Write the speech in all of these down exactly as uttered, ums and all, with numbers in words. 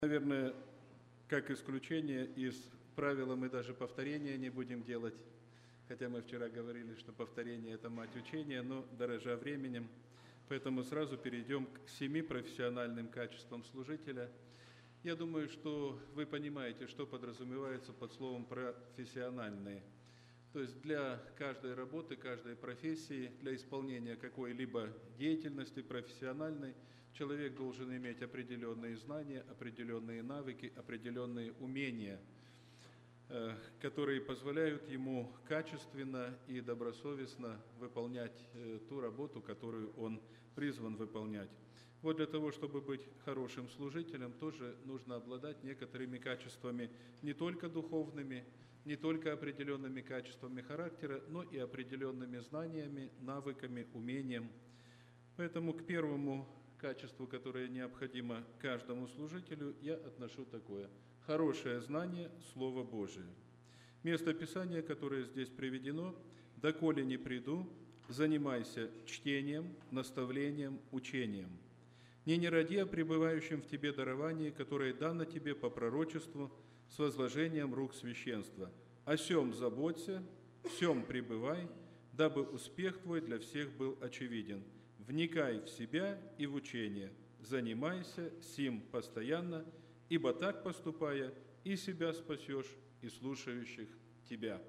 Наверное, как исключение из правила мы даже повторения не будем делать, хотя мы вчера говорили, что повторение – это мать учения, но дорожа временем, поэтому сразу перейдем к семи профессиональным качествам служителя. Я думаю, что вы понимаете, что подразумевается под словом «профессиональные». То есть для каждой работы, каждой профессии, для исполнения какой-либо деятельности профессиональной, человек должен иметь определенные знания, определенные навыки, определенные умения, которые позволяют ему качественно и добросовестно выполнять ту работу, которую он призван выполнять. Вот для того, чтобы быть хорошим служителем, тоже нужно обладать некоторыми качествами не только духовными, не только определенными качествами характера, но и определенными знаниями, навыками, умением. Поэтому к первому качеству, которое необходимо каждому служителю, я отношу такое – хорошее знание Слова Божия. Место Писания, которое здесь приведено: «Доколе не приду, занимайся чтением, наставлением, учением. Не неради о пребывающем в тебе даровании, которое дано тебе по пророчеству с возложением рук священства. О сем заботься, в сем пребывай, дабы успех твой для всех был очевиден. Вникай в себя и в учение, занимайся сим постоянно, ибо так поступая, и себя спасешь, и слушающих тебя».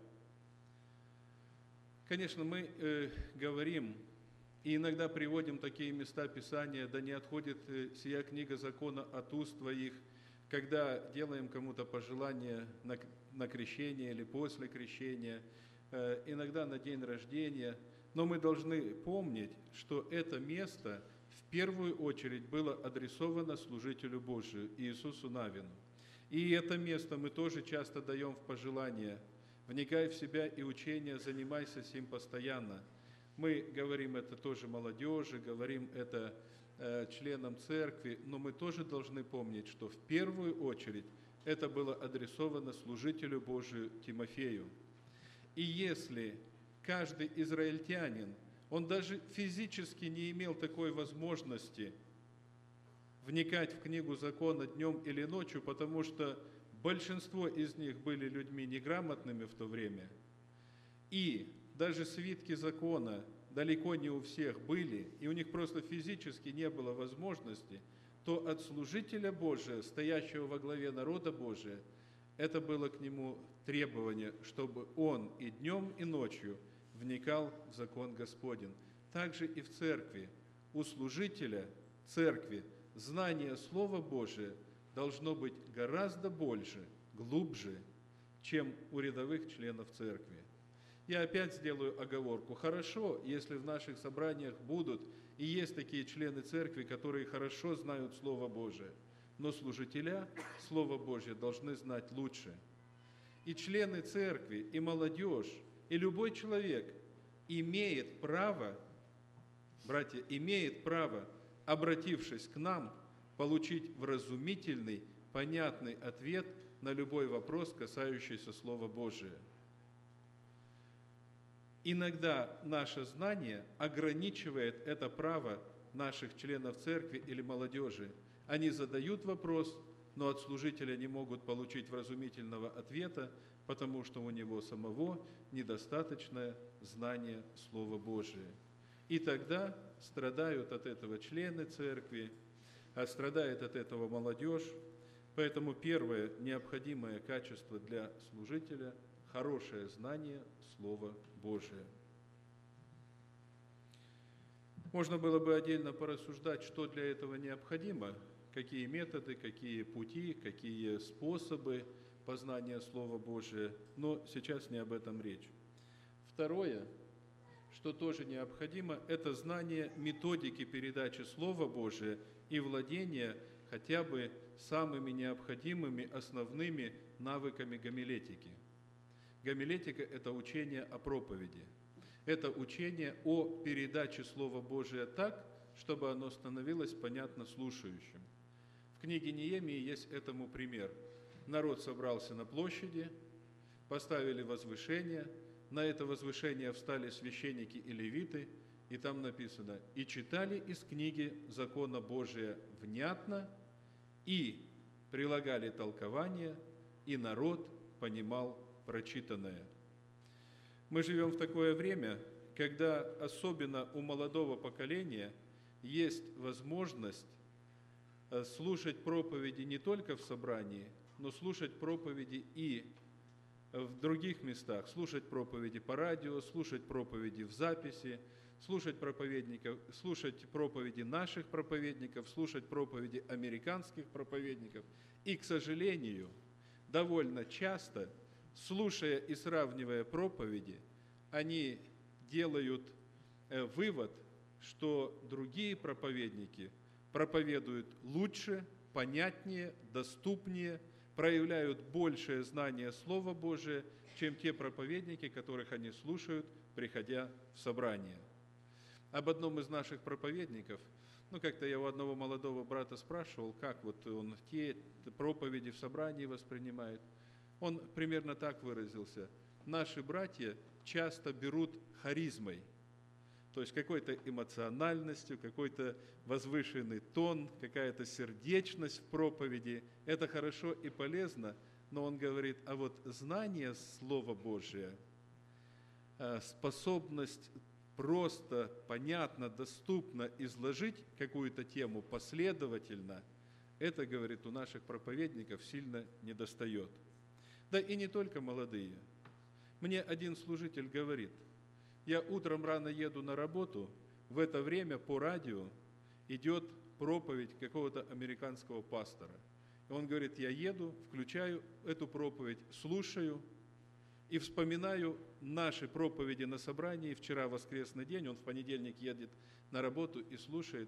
Конечно, мы э, говорим и иногда приводим такие места Писания: «Да не отходит сия книга закона от уст твоих», когда делаем кому-то пожелание на, на крещение или после крещения, э, иногда на день рождения. Но мы должны помнить, что это место в первую очередь было адресовано служителю Божию, Иисусу Навину. И это место мы тоже часто даем в пожелание: «Вникай в себя и учение, занимайся сим постоянно». Мы говорим это тоже молодежи, говорим это э, членам церкви, но мы тоже должны помнить, что в первую очередь это было адресовано служителю Божию Тимофею. И если каждый израильтянин, он даже физически не имел такой возможности вникать в книгу закона днем или ночью, потому что большинство из них были людьми неграмотными в то время, и даже свитки закона далеко не у всех были, и у них просто физически не было возможности, то от служителя Божия, стоящего во главе народа Божия, это было к нему требование, чтобы он и днем, и ночью вникал в закон Господень. Также и в церкви. У служителя церкви знание Слова Божия должно быть гораздо больше, глубже, чем у рядовых членов церкви. Я опять сделаю оговорку. Хорошо, если в наших собраниях будут и есть такие члены церкви, которые хорошо знают Слово Божие, но служителя Слова Божие должны знать лучше. И члены церкви, и молодежь, и любой человек имеет право, братья, имеет право, обратившись к нам, получить вразумительный, понятный ответ на любой вопрос, касающийся Слова Божия. Иногда наше знание ограничивает это право наших членов церкви или молодежи. Они задают вопрос, но от служителя не могут получить вразумительного ответа, потому что у него самого недостаточное знание Слова Божия. И тогда страдают от этого члены церкви, а страдает от этого молодежь. Поэтому первое необходимое качество для служителя – хорошее знание Слова Божия. Можно было бы отдельно порассуждать, что для этого необходимо, какие методы, какие пути, какие способы познания Слова Божия, но сейчас не об этом речь. Второе, что тоже необходимо, это знание методики передачи Слова Божия и владение хотя бы самыми необходимыми основными навыками гомилетики. Гомилетика – это учение о проповеди. Это учение о передаче Слова Божия так, чтобы оно становилось понятно слушающим. В книге Неемии есть этому пример. Народ собрался на площади, поставили возвышение, на это возвышение встали священники и левиты, и там написано: «И читали из книги закона Божия внятно, и прилагали толкование, и народ понимал прочитанное. Мы живем в такое время, когда особенно у молодого поколения есть возможность слушать проповеди не только в собрании, но слушать проповеди и в других местах, слушать проповеди по радио, слушать проповеди в записи, слушать проповедников, слушать проповеди наших проповедников, слушать проповеди американских проповедников. И, к сожалению, довольно часто, слушая и сравнивая проповеди, они делают э, вывод, что другие проповедники проповедуют лучше, понятнее, доступнее, проявляют большее знание Слова Божия, чем те проповедники, которых они слушают, приходя в собрание. Об одном из наших проповедников, ну как-то я у одного молодого брата спрашивал, как вот он те проповеди в собрании воспринимает. Он примерно так выразился: наши братья часто берут харизмой, то есть какой-то эмоциональностью, какой-то возвышенный тон, какая-то сердечность в проповеди. Это хорошо и полезно, но он говорит, а вот знание Слова Божия, способность просто, понятно, доступно изложить какую-то тему последовательно, это, говорит, у наших проповедников сильно недостает. Да и не только молодые. Мне один служитель говорит, я утром рано еду на работу, в это время по радио идет проповедь какого-то американского пастора. И он говорит, я еду, включаю эту проповедь, слушаю и вспоминаю наши проповеди на собрании. Вчера воскресный день, он в понедельник едет на работу и слушает.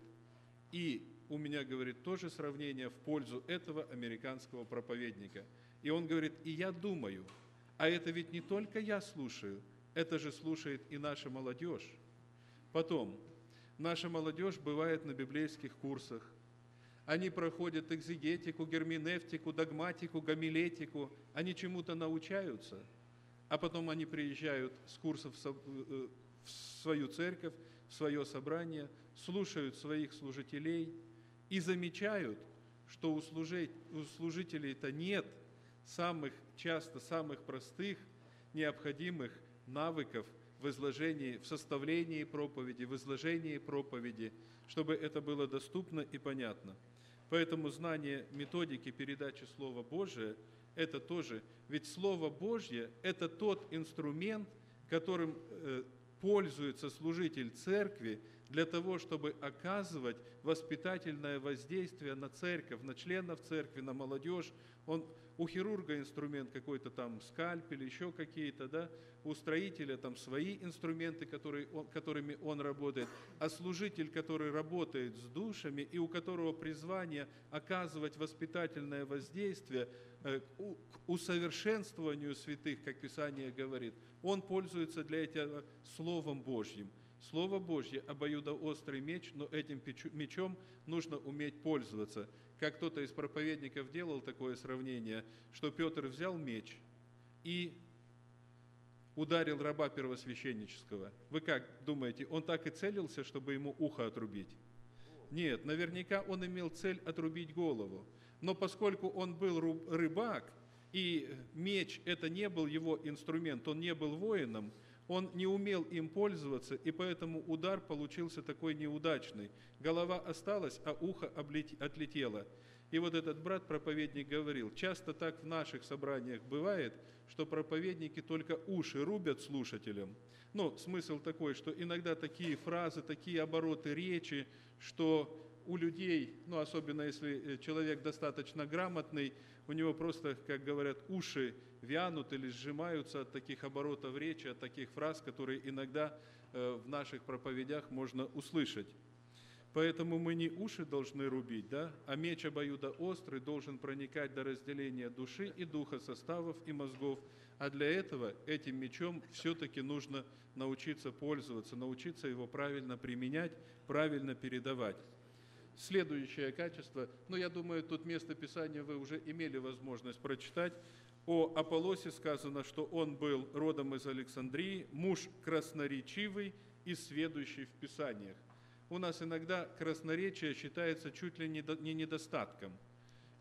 И у меня, говорит, тоже сравнение в пользу этого американского проповедника. И он говорит, и я думаю, а это ведь не только я слушаю, это же слушает и наша молодежь. Потом, наша молодежь бывает на библейских курсах. Они проходят экзегетику, герменевтику, догматику, гомилетику. Они чему-то научаются, а потом они приезжают с курсов в свою церковь, в свое собрание, слушают своих служителей и замечают, что у служителей-то нет самых часто, самых простых, необходимых навыков в изложении, в составлении проповеди, в изложении проповеди, чтобы это было доступно и понятно. Поэтому знание методики передачи Слова Божия – это тоже, ведь Слово Божье – это тот инструмент, которым э, пользуется служитель церкви для того, чтобы оказывать воспитательное воздействие на церковь, на членов церкви, на молодежь. Он, у хирурга инструмент какой-то там, скальпель, еще какие-то, да, у строителя там свои инструменты, которые он, которыми он работает, а служитель, который работает с душами и у которого призвание оказывать воспитательное воздействие э, у, к усовершенствованию святых, как Писание говорит, он пользуется для этого Словом Божьим. Слово Божье – обоюдоострый меч, но этим мечом нужно уметь пользоваться. Как кто-то из проповедников делал такое сравнение, что Петр взял меч и ударил раба первосвященнического. Вы как думаете, он так и целился, чтобы ему ухо отрубить? Нет, наверняка он имел цель отрубить голову. Но поскольку он был рыбак, и меч – это не был его инструмент, он не был воином, он не умел им пользоваться, и поэтому удар получился такой неудачный. Голова осталась, а ухо отлетело. И вот этот брат-проповедник говорил, часто так в наших собраниях бывает, что проповедники только уши рубят слушателям. Ну, смысл такой, что иногда такие фразы, такие обороты речи, что у людей, ну, особенно если человек достаточно грамотный, у него просто, как говорят, уши вянут или сжимаются от таких оборотов речи, от таких фраз, которые иногда э, в наших проповедях можно услышать. Поэтому мы не уши должны рубить, да, а меч обоюдоострый должен проникать до разделения души и духа, составов и мозгов. А для этого этим мечом все-таки нужно научиться пользоваться, научиться его правильно применять, правильно передавать. Следующее качество, ну, я думаю, тут место Писания вы уже имели возможность прочитать. О Аполлосе сказано, что он был родом из Александрии, муж красноречивый и сведущий в Писаниях. У нас иногда красноречие считается чуть ли не недостатком.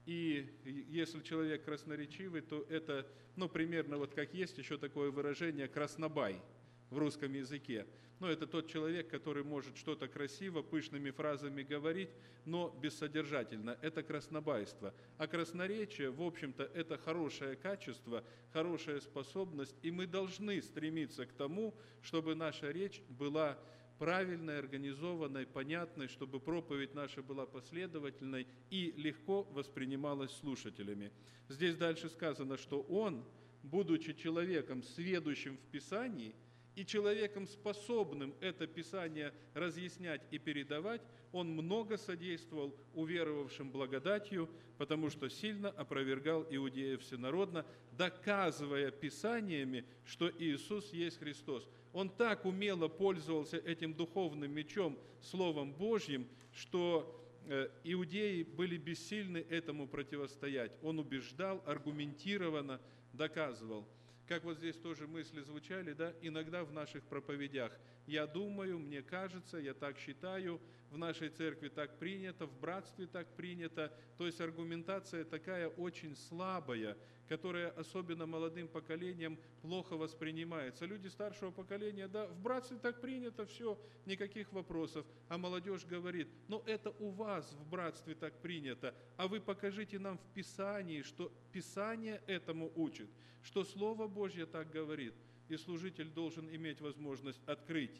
И если человек красноречивый, то это, ну, примерно вот как есть еще такое выражение «краснобай» в русском языке. Но это тот человек, который может что-то красиво, пышными фразами говорить, но бессодержательно. Это краснобайство. А красноречие, в общем-то, это хорошее качество, хорошая способность, и мы должны стремиться к тому, чтобы наша речь была правильной, организованной, понятной, чтобы проповедь наша была последовательной и легко воспринималась слушателями. Здесь дальше сказано, что он, будучи человеком, сведущим в Писании, и человеком, способным это Писание разъяснять и передавать, он много содействовал уверовавшим благодатью, потому что сильно опровергал иудеев всенародно, доказывая Писаниями, что Иисус есть Христос. Он так умело пользовался этим духовным мечом, Словом Божьим, что иудеи были бессильны этому противостоять. Он убеждал, аргументированно доказывал. Как вот здесь тоже мысли звучали, да, иногда в наших проповедях. Я думаю, мне кажется, я так считаю, в нашей церкви так принято, в братстве так принято. То есть аргументация такая очень слабая, которая особенно молодым поколением плохо воспринимается. Люди старшего поколения, да, в братстве так принято, все, никаких вопросов. А молодежь говорит, ну это у вас в братстве так принято, а вы покажите нам в Писании, что Писание этому учит, что Слово Божье так говорит. И служитель должен иметь возможность открыть,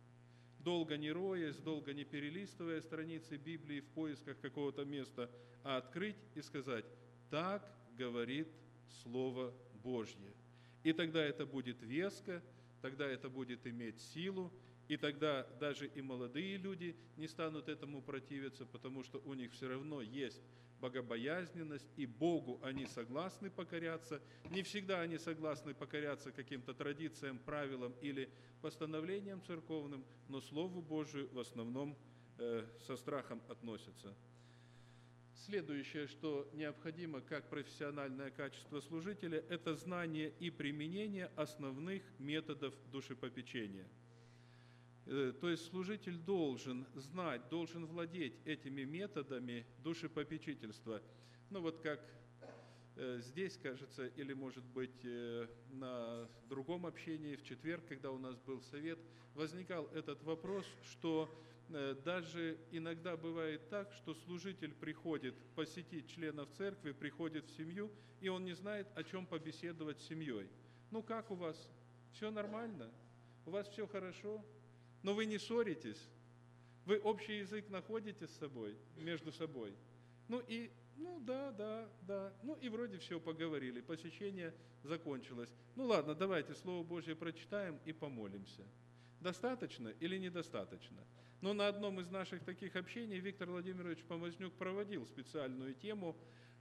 долго не роясь, долго не перелистывая страницы Библии в поисках какого-то места, а открыть и сказать, так говорит Слово Божье. И тогда это будет веско, тогда это будет иметь силу, и тогда даже и молодые люди не станут этому противиться, потому что у них все равно есть богобоязненность, и Богу они согласны покоряться. Не всегда они согласны покоряться каким-то традициям, правилам или постановлениям церковным, но Слову Божию в основном э, со страхом относятся. Следующее, что необходимо как профессиональное качество служителя, это знание и применение основных методов душепопечения. То есть служитель должен знать, должен владеть этими методами душепопечительства. Ну вот как здесь, кажется, или, может быть, на другом общении в четверг, когда у нас был совет, возникал этот вопрос, что даже иногда бывает так, что служитель приходит посетить членов церкви, приходит в семью, и он не знает, о чем побеседовать с семьей. Ну как у вас? Все нормально? У вас все хорошо? Но вы не ссоритесь? Вы общий язык находите с собой, между собой? Ну и, ну да, да, да. Ну и вроде все поговорили, посещение закончилось. Ну ладно, давайте Слово Божье прочитаем и помолимся. Достаточно или недостаточно? Но на одном из наших таких общений Виктор Владимирович Помазнюк проводил специальную тему,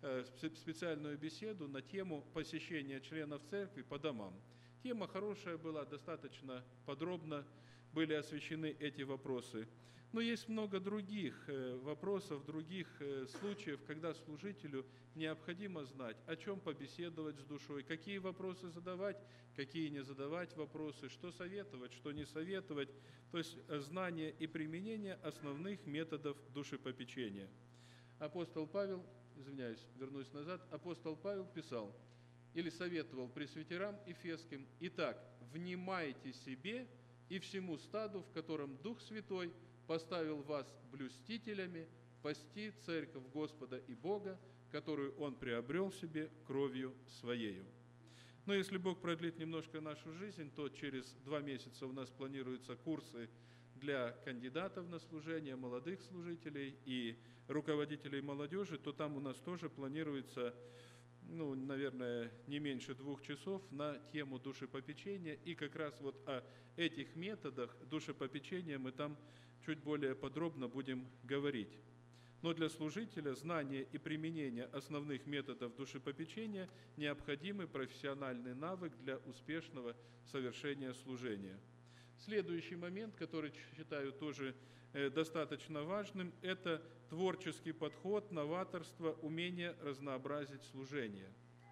специальную беседу на тему посещения членов церкви по домам. Тема хорошая была, достаточно подробно были освещены эти вопросы. Но есть много других вопросов, других случаев, когда служителю необходимо знать, о чем побеседовать с душой, какие вопросы задавать, какие не задавать вопросы, что советовать, что не советовать. То есть знание и применение основных методов душепопечения. Апостол Павел, извиняюсь, вернусь назад, апостол Павел писал или советовал пресвитерам ефесским: «Итак, внимайте себе и всему стаду, в котором Дух Святой поставил вас блюстителями, пасти церковь Господа и Бога, которую Он приобрел себе кровью Своею». Но если Бог продлит немножко нашу жизнь, то через два месяца у нас планируются курсы для кандидатов на служение, молодых служителей и руководителей молодежи, то там у нас тоже планируется, ну, наверное, не меньше двух часов на тему душепопечения. И как раз вот о этих методах душепопечения мы там чуть более подробно будем говорить. Но для служителя знание и применение основных методов душепопечения необходимый профессиональный навык для успешного совершения служения. Следующий момент, который считаю тоже достаточно важным, это творческий подход, новаторство, умение разнообразить служение.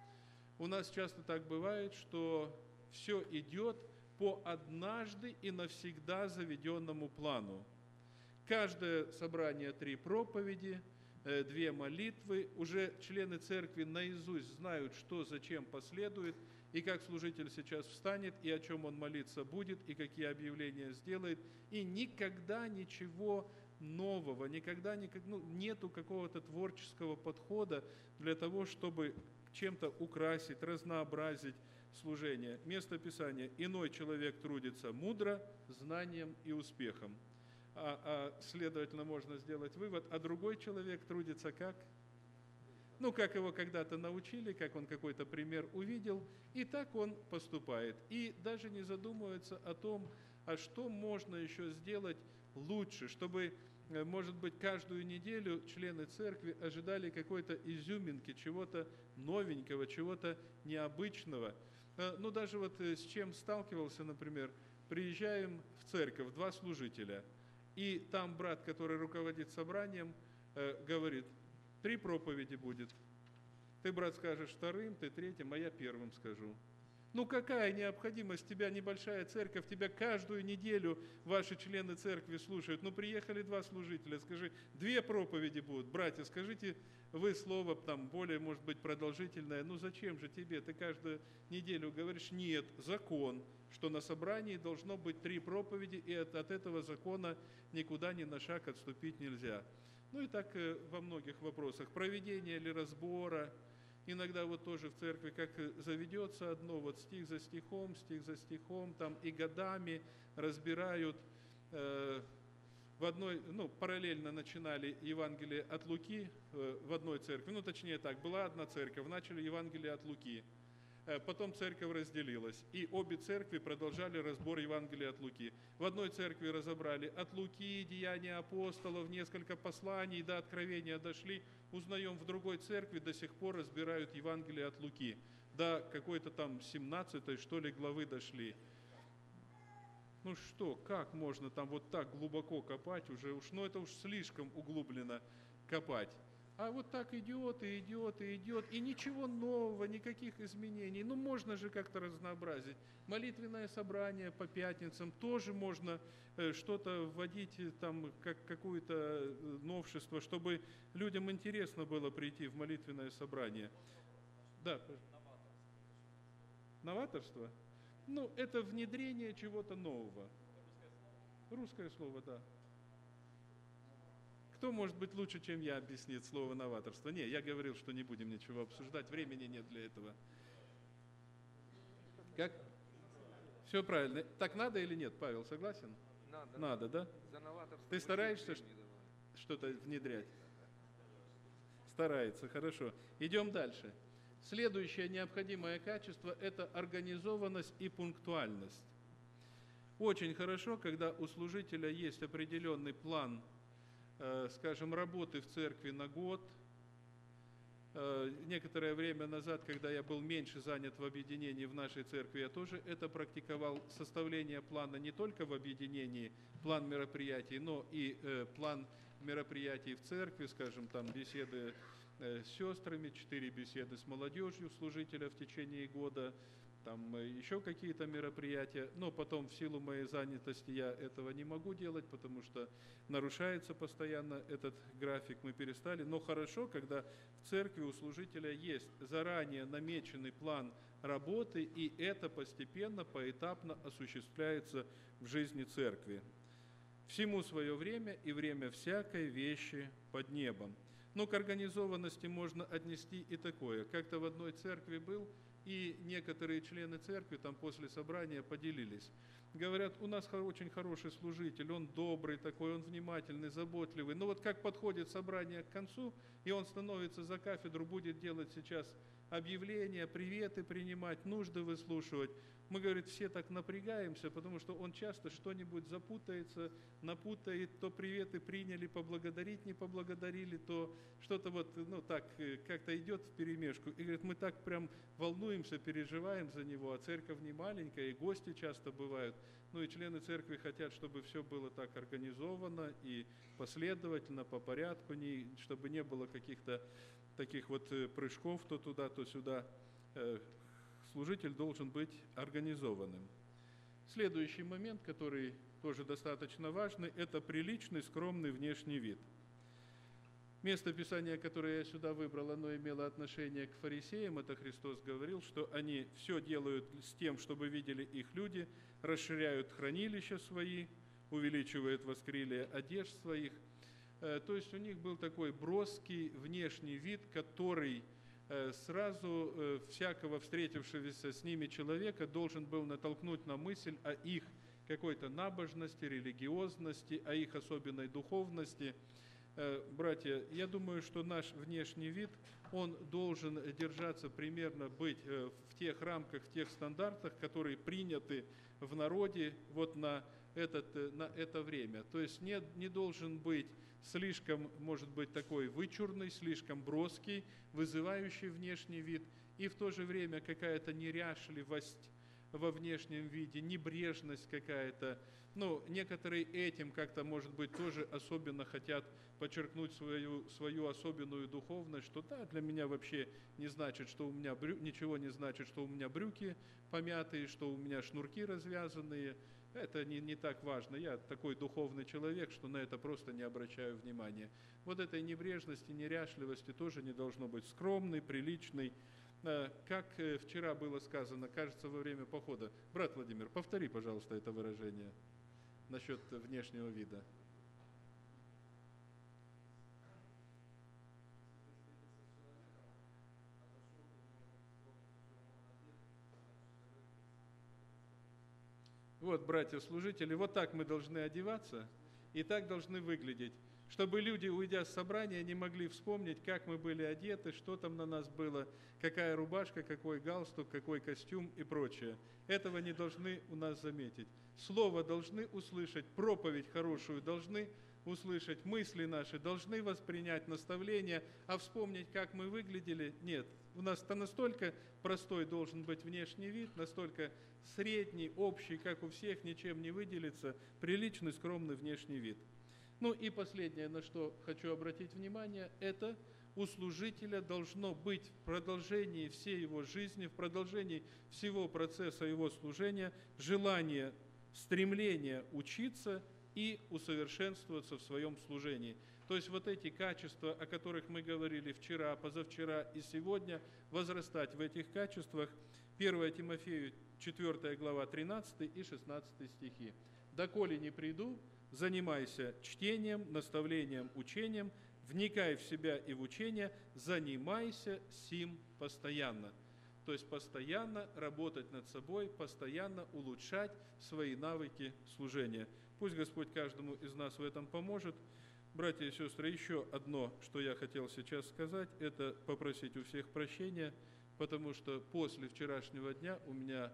У нас часто так бывает, что все идет по однажды и навсегда заведенному плану. Каждое собрание три проповеди, две молитвы. Уже члены церкви наизусть знают, что зачем последует, и как служитель сейчас встанет, и о чем он молиться будет, и какие объявления сделает. И никогда ничего нового, никогда ну, нету какого-то творческого подхода для того, чтобы чем-то украсить, разнообразить служение. Место Писания: «Иной человек трудится мудро, знанием и успехом». А, а следовательно, можно сделать вывод, а другой человек трудится как? Ну, как его когда-то научили, как он какой-то пример увидел, и так он поступает. И даже не задумывается о том, а что можно еще сделать лучше, чтобы, может быть, каждую неделю члены церкви ожидали какой-то изюминки, чего-то новенького, чего-то необычного. Ну, даже вот с чем сталкивался, например, приезжаем в церковь, два служителя, и там брат, который руководит собранием, говорит: три проповеди будет. Ты, брат, скажешь вторым, ты третьим, а я первым скажу. Ну какая необходимость? Тебя небольшая церковь, тебя каждую неделю ваши члены церкви слушают. Ну приехали два служителя, скажи, две проповеди будут. Братья, скажите вы слово там более, может быть, продолжительное. Ну зачем же тебе? Ты каждую неделю говоришь: нет, закон, что на собрании должно быть три проповеди, и от, от этого закона никуда ни на шаг отступить нельзя. Ну и так во многих вопросах. Проведение ли разбора. Иногда вот тоже в церкви как заведется одно, вот стих за стихом, стих за стихом, там и годами разбирают. Э, в одной, ну, параллельно начинали Евангелие от Луки э, в одной церкви, ну, точнее так, была одна церковь, начали Евангелие от Луки. Потом церковь разделилась, и обе церкви продолжали разбор Евангелия от Луки. В одной церкви разобрали от Луки, Деяния апостолов, несколько посланий, до Откровения дошли. Узнаем, в другой церкви до сих пор разбирают Евангелие от Луки. До какой-то там семнадцатой, что ли, главы дошли. Ну что, как можно там вот так глубоко копать уже? Уж, ну это уж слишком углубленно копать. А вот так идет, и идет, и идет, и ничего нового, никаких изменений. Ну, можно же как-то разнообразить. Молитвенное собрание по пятницам тоже можно что-то вводить, там, как какое-то новшество, чтобы людям интересно было прийти в молитвенное собрание. Да. Новаторство? Ну, это внедрение чего-то нового. Русское слово, да. Кто может быть лучше, чем я, объяснит слово новаторство? Не, я говорил, что не будем ничего обсуждать, времени нет для этого. Как? Все правильно. Так надо или нет, Павел, согласен? Надо. Надо, да? За новаторство. Ты стараешься что-то внедрять? Старается, хорошо. Идем дальше. Следующее необходимое качество – это организованность и пунктуальность. Очень хорошо, когда у служителя есть определенный план, скажем, работы в церкви на год. Некоторое время назад, когда я был меньше занят в объединении в нашей церкви, я тоже это практиковал. Составление плана не только в объединении, план мероприятий, но и план мероприятий в церкви, скажем, там беседы с сестрами, четыре беседы с молодежью служителя в течение года, там еще какие-то мероприятия, но потом в силу моей занятости я этого не могу делать, потому что нарушается постоянно этот график, мы перестали. Но хорошо, когда в церкви у служителя есть заранее намеченный план работы, и это постепенно, поэтапно осуществляется в жизни церкви. Всему свое время и время всякой вещи под небом. Но к организованности можно отнести и такое. Как-то в одной церкви был, и некоторые члены церкви там после собрания поделились. Говорят, у нас очень хороший служитель, он добрый такой, он внимательный, заботливый. Но вот как подходит собрание к концу, и он становится за кафедру, будет делать сейчас объявления, приветы принимать, нужды выслушивать. Мы, говорит, все так напрягаемся, потому что он часто что-нибудь запутается, напутает, то приветы приняли, поблагодарить не поблагодарили, то что-то вот, ну так, как-то идет вперемешку. И говорит, мы так прям волнуемся, переживаем за него, а церковь не маленькая, и гости часто бывают. Ну и члены церкви хотят, чтобы все было так организовано и последовательно, по порядку, не, чтобы не было каких-то таких вот прыжков то туда, то сюда. Служитель должен быть организованным. Следующий момент, который тоже достаточно важный, это приличный, скромный внешний вид. Место Писания, которое я сюда выбрал, оно имело отношение к фарисеям. Это Христос говорил, что они все делают с тем, чтобы видели их люди, расширяют хранилища свои, увеличивают воскрелие одежд своих. То есть у них был такой броский внешний вид, который сразу всякого встретившегося с ними человека должен был натолкнуть на мысль о их какой-то набожности, религиозности, о их особенной духовности. Братья, я думаю, что наш внешний вид, он должен держаться примерно, быть в тех рамках, в тех стандартах, которые приняты в народе вот на, этот, на это время. То есть не, не должен быть слишком, может быть, такой вычурный, слишком броский, вызывающий внешний вид, и в то же время какая-то неряшливость во внешнем виде, небрежность какая-то. Ну, некоторые этим как-то, может быть, тоже особенно хотят подчеркнуть свою, свою особенную духовность, что да, для меня вообще не значит, что у меня брю... ничего не значит, что у меня брюки помятые, что у меня шнурки развязанные. Это не, не так важно. Я такой духовный человек, что на это просто не обращаю внимания. Вот этой небрежности, неряшливости тоже не должно быть. Скромный, приличный. Как вчера было сказано, кажется, во время похода. Брат Владимир, повтори, пожалуйста, это выражение насчет внешнего вида. Вот, братья-служители, вот так мы должны одеваться и так должны выглядеть, чтобы люди, уйдя с собрания, не могли вспомнить, как мы были одеты, что там на нас было, какая рубашка, какой галстук, какой костюм и прочее. Этого не должны у нас заметить. Слово должны услышать, проповедь хорошую должны услышать, мысли наши должны воспринять, наставления, а вспомнить, как мы выглядели, нет. У нас-то настолько простой должен быть внешний вид, настолько средний, общий, как у всех, ничем не выделится, приличный, скромный внешний вид. Ну и последнее, на что хочу обратить внимание, это у служителя должно быть в продолжении всей его жизни, в продолжении всего процесса его служения желание, стремление учиться и усовершенствоваться в своем служении. То есть вот эти качества, о которых мы говорили вчера, позавчера и сегодня, возрастать в этих качествах. первое Тимофею четвёртая глава, тринадцатый и шестнадцатый стихи. «Доколе не приду, занимайся чтением, наставлением, учением, вникай в себя и в учение, занимайся сим постоянно». То есть постоянно работать над собой, постоянно улучшать свои навыки служения. Пусть Господь каждому из нас в этом поможет. Братья и сестры, еще одно, что я хотел сейчас сказать, это попросить у всех прощения, потому что после вчерашнего дня у меня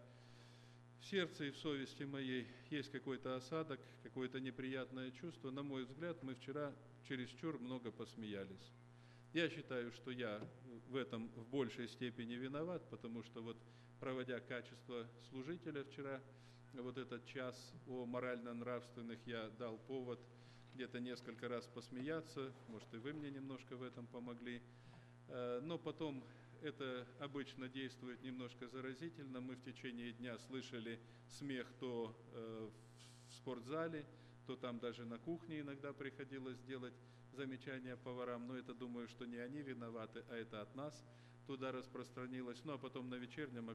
в сердце и в совести моей есть какой-то осадок, какое-то неприятное чувство. На мой взгляд, мы вчера чересчур много посмеялись. Я считаю, что я в этом в большей степени виноват, потому что вот проводя качество служителя вчера, вот этот час о морально-нравственных, я дал повод где-то несколько раз посмеяться, может и вы мне немножко в этом помогли, но потом это обычно действует немножко заразительно. Мы в течение дня слышали смех то в спортзале, то там даже на кухне иногда приходилось делать замечания поварам, но это, думаю, что не они виноваты, а это от нас туда распространилось. Ну а потом на вечернем